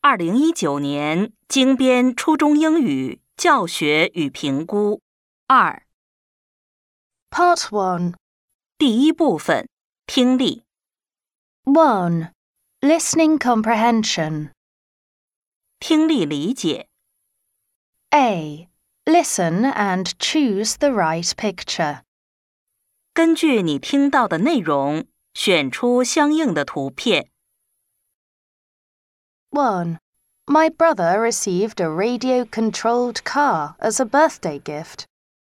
2019年精编初中英语教学与评估2 Part 1. 第一部分听力 1. Listening comprehension. 听力理解 A. Listen and choose the right picture. 根据你听到的内容选出相应的图片 1. My brother received a radio-controlled car as a birthday gift.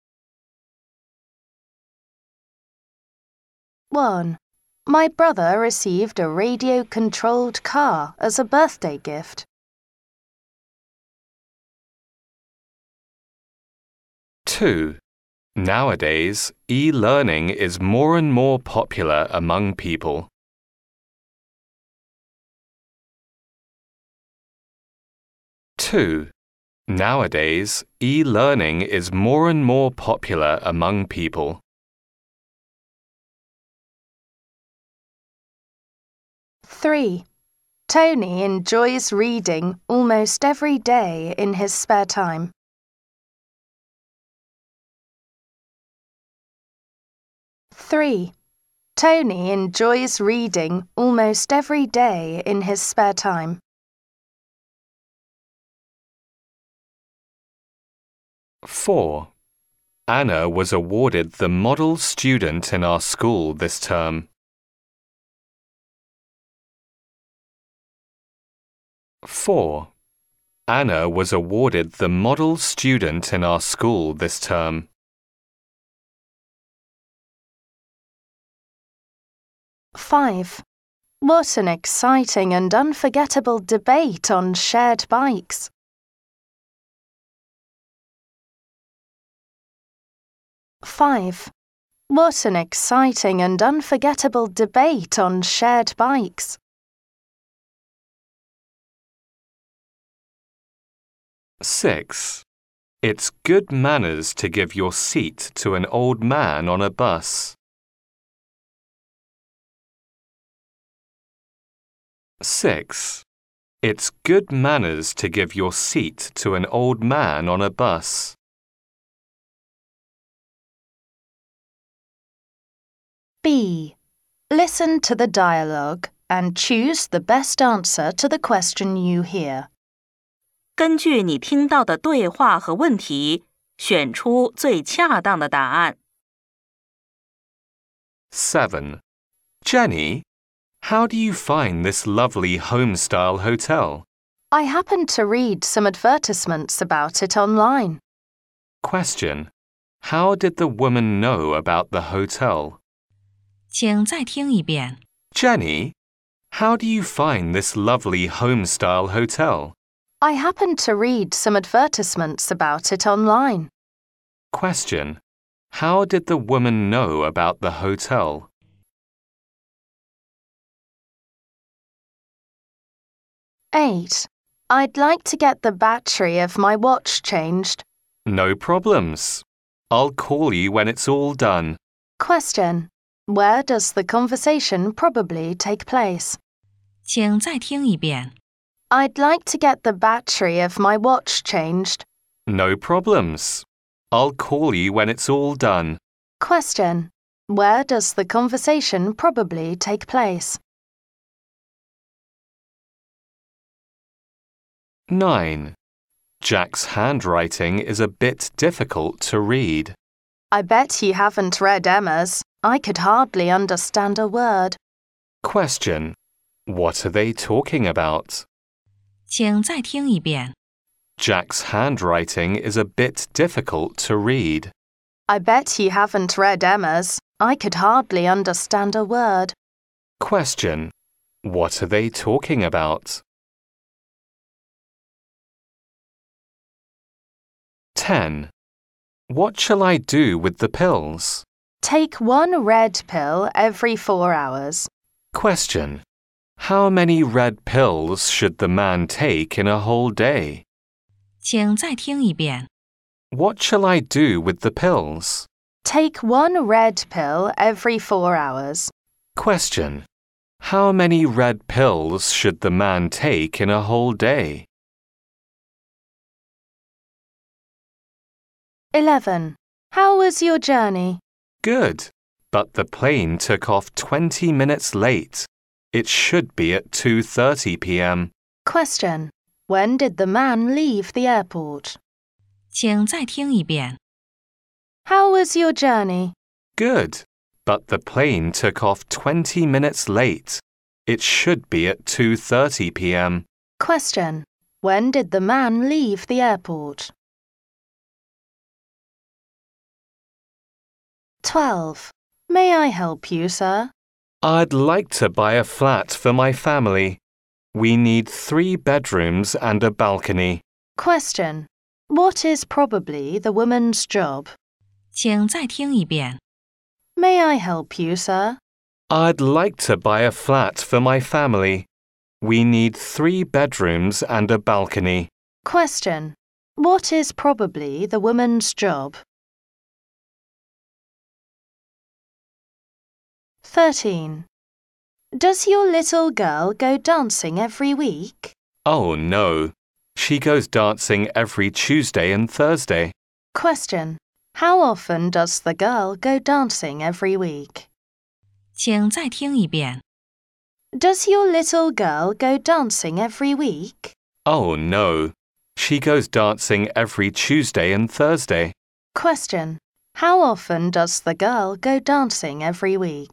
1. My brother received a radio-controlled car as a birthday gift. 2. Nowadays, e-learning is more and more popular among people. 2. Nowadays, e-learning is more and more popular among people. 3. Tony enjoys reading almost every day in his spare time. 3. Tony enjoys reading almost every day in his spare time. 4. Anna was awarded the model student in our school this term. 4. Anna was awarded the model student in our school this term. 5. What an exciting and unforgettable debate on shared bikes. 5. What an exciting and unforgettable debate on shared bikes. 6. It's good manners to give your seat to an old man on a bus. 6. It's good manners to give your seat to an old man on a bus. B. Listen to the dialogue and choose the best answer to the question you hear. 根据你听到的对话和问题选出最恰当的答案 7. Jenny, how do you find this lovely home-style hotel? I happened to read some advertisements about it online. Question. How did the woman know about the hotel? 请再听一遍。 Jenny, how do you find this lovely home-style hotel? I happened to read some advertisements about it online. Question. How did the woman know about the hotel? 8. I'd like to get the battery of my watch changed. No problems. I'll call you when it's all done. Question. Where does the conversation probably take place? 请再听一遍。 I'd like to get the battery of my watch changed. No problems. I'll call you when it's all done. Question. Where does the conversation probably take place? 9. Jack's handwriting is a bit difficult to read. I bet you haven't read Emma's. I could hardly understand a word. Question. What are they talking about? 请再听一遍。 Jack's handwriting is a bit difficult to read. I bet you haven't read Emma's. I could hardly understand a word. Question. What are they talking about? 10. What shall I do with the pills? Take one red pill every 4 hours. Question. How many red pills should the man take in a whole day? 请再听一遍。 What shall I do with the pills? Take one red pill every 4 hours. Question. How many red pills should the man take in a whole day? 11. How was your journey? Good, but the plane took off 20 minutes late. It should be at 2:30 p.m. Question. When did the man leave the airport? 请再听一遍。 How was your journey? Good, but the plane took off 20 minutes late. It should be at 2:30 p.m. Question. When did the man leave the airport? 12. May I help you, sir? I'd like to buy a flat for my family. We need 3 bedrooms and a balcony. Question. What is probably the woman's job? 请再听一遍。 May I help you, sir? I'd like to buy a flat for my family. We need 3 bedrooms and a balcony. Question. What is probably the woman's job? 13. Does your little girl go dancing every week? Oh no. She goes dancing every Tuesday and Thursday. Question. How often does the girl go dancing every week? 请再听一遍。 Does your little girl go dancing every week? Oh no. She goes dancing every Tuesday and Thursday. Question. How often does the girl go dancing every week?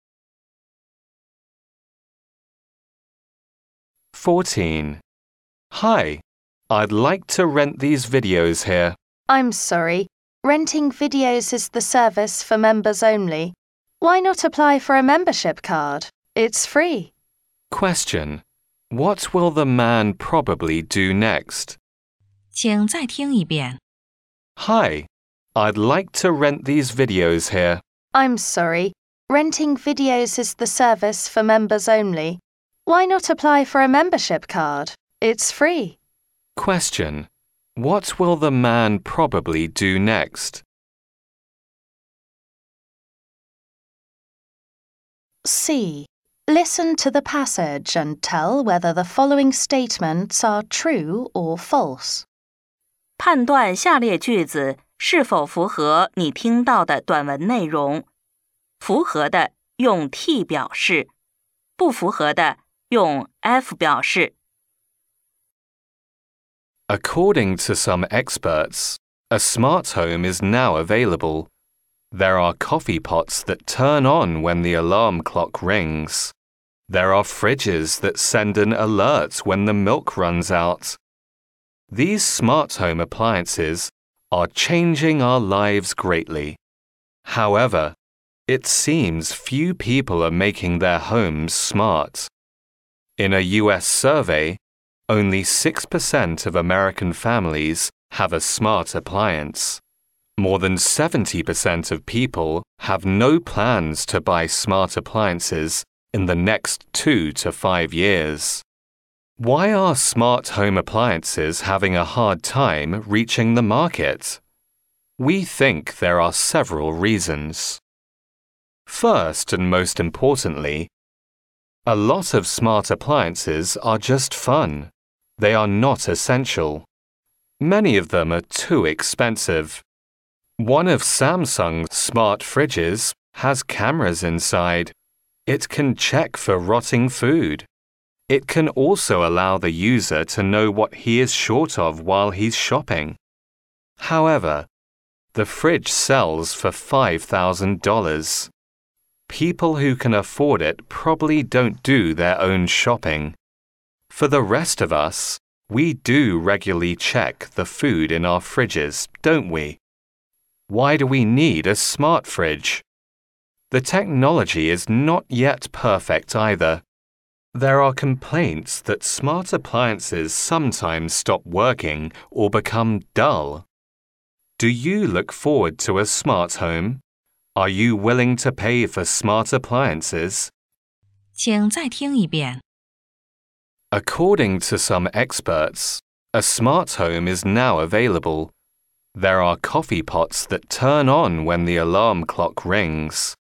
14. Hi. I'd like to rent these videos here. I'm sorry. Renting videos is the service for members only. Why not apply for a membership card? It's free. Question. What will the man probably do next? 请再听一遍。 Hi. I'd like to rent these videos here. I'm sorry. Renting videos is the service for members only. Why not apply for a membership card? It's free. Question. What will the man probably do next? C. Listen to the passage and tell whether the following statements are true or false. 判断下列句子是否符合你听到的短文内容。符合的用 T 表示，不符合的用 F 表示。 According to some experts, a smart home is now available. There are coffee pots that turn on when the alarm clock rings. There are fridges that send an alert when the milk runs out. These smart home appliances are changing our lives greatly. However, it seems few people are making their homes smart. In a US survey, only 6% of American families have a smart appliance. More than 70% of people have no plans to buy smart appliances in the next 2 to 5 years. Why are smart home appliances having a hard time reaching the market? We think there are several reasons. First and most importantly, a lot of smart appliances are just fun. They are not essential. Many of them are too expensive. One of Samsung's smart fridges has cameras inside. It can check for rotting food. It can also allow the user to know what he is short of while he's shopping. However, the fridge sells for $5,000. People who can afford it probably don't do their own shopping. For the rest of us, we do regularly check the food in our fridges, don't we? Why do we need a smart fridge? The technology is not yet perfect either. There are complaints that smart appliances sometimes stop working or become dull. Do you look forward to a smart home? Are you willing to pay for smart appliances? 请再听一遍。 According to some experts, a smart home is now available. There are coffee pots that turn on when the alarm clock rings.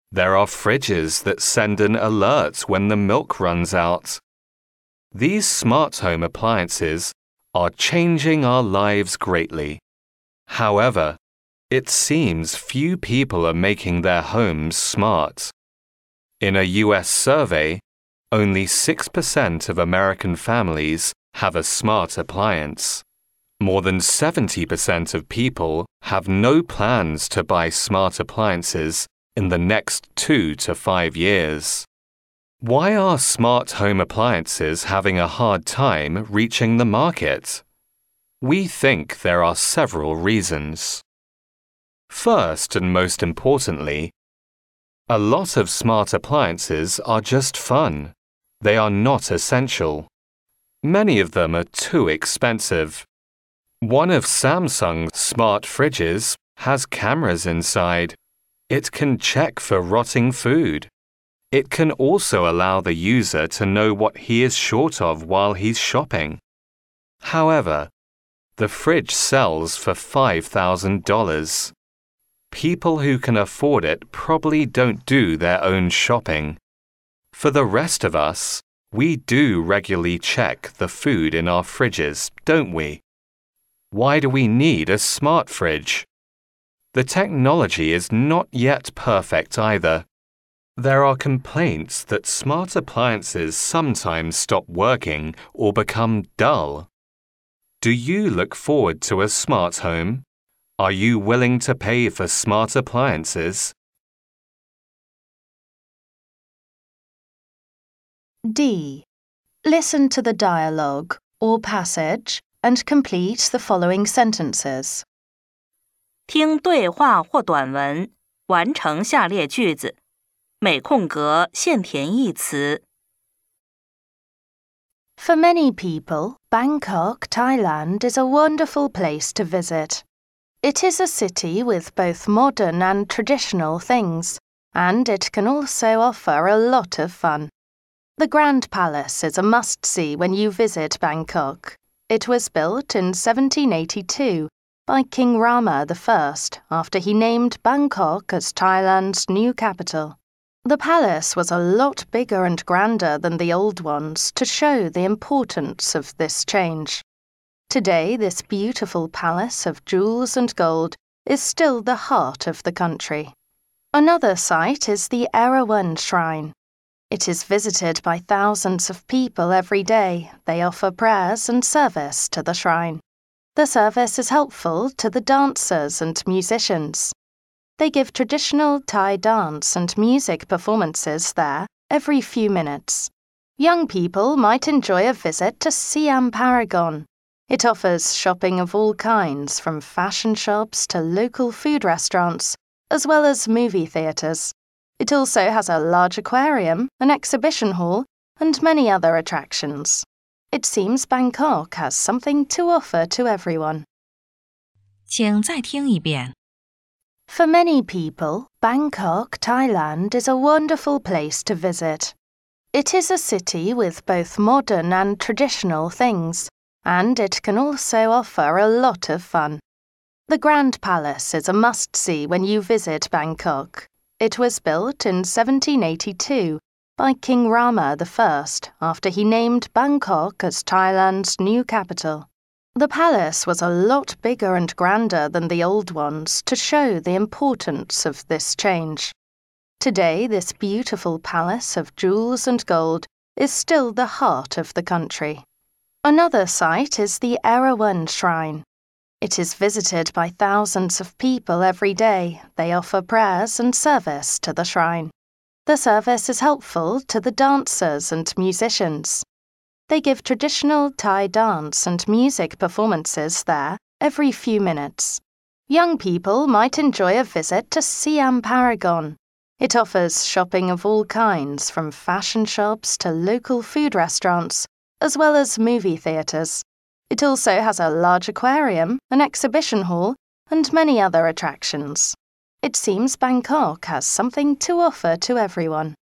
There are fridges that send an alert when the milk runs out. These smart home appliances are changing our lives greatly. However, it seems few people are making their homes smart. In a US survey, only 6% of American families have a smart appliance. More than 70% of people have no plans to buy smart appliances in the next 2 to 5 years. Why are smart home appliances having a hard time reaching the market? We think there are several reasons. First and most importantly, a lot of smart appliances are just fun. They are not essential. Many of them are too expensive. One of Samsung's smart fridges has cameras inside. It can check for rotting food. It can also allow the user to know what he is short of while he's shopping. However, the fridge sells for $5,000. People who can afford it probably don't do their own shopping. For the rest of us, we do regularly check the food in our fridges, don't we? Why do we need a smart fridge? The technology is not yet perfect either. There are complaints that smart appliances sometimes stop working or become dull. Do you look forward to a smart home? Are you willing to pay for smart appliances? D. Listen to the dialogue or passage and complete the following sentences. 听对话或短文，完成下列句子，每空格现填一词。 For many people, Bangkok, Thailand is a wonderful place to visit. It is a city with both modern and traditional things, and it can also offer a lot of fun. The Grand Palace is a must-see when you visit Bangkok. It was built in 1782 by King Rama I after he named Bangkok as Thailand's new capital. The palace was a lot bigger and grander than the old ones to show the importance of this change. Today, this beautiful palace of jewels and gold is still the heart of the country. Another site is the Erawan Shrine. It is visited by thousands of people every day. They offer prayers and service to the shrine. The service is helpful to the dancers and musicians. They give traditional Thai dance and music performances there every few minutes. Young people might enjoy a visit to Siam Paragon. It offers shopping of all kinds, from fashion shops to local food restaurants, as well as movie theatres. It also has a large aquarium, an exhibition hall, and many other attractions. It seems Bangkok has something to offer to everyone. 请再听一遍。 For many people, Bangkok, Thailand is a wonderful place to visit. It is a city with both modern and traditional things, and it can also offer a lot of fun. The Grand Palace is a must-see when you visit Bangkok. It was built in 1782 by King Rama I after he named Bangkok as Thailand's new capital. The palace was a lot bigger and grander than the old ones to show the importance of this change. Today, this beautiful palace of jewels and gold is still the heart of the country. Another site is the Erawan Shrine. It is visited by thousands of people every day. They offer prayers and service to the shrine. The service is helpful to the dancers and musicians. They give traditional Thai dance and music performances there every few minutes. Young people might enjoy a visit to Siam Paragon. It offers shopping of all kinds, from fashion shops to local food restaurants, as well as movie theatres. It also has a large aquarium, an exhibition hall, and many other attractions. It seems Bangkok has something to offer to everyone.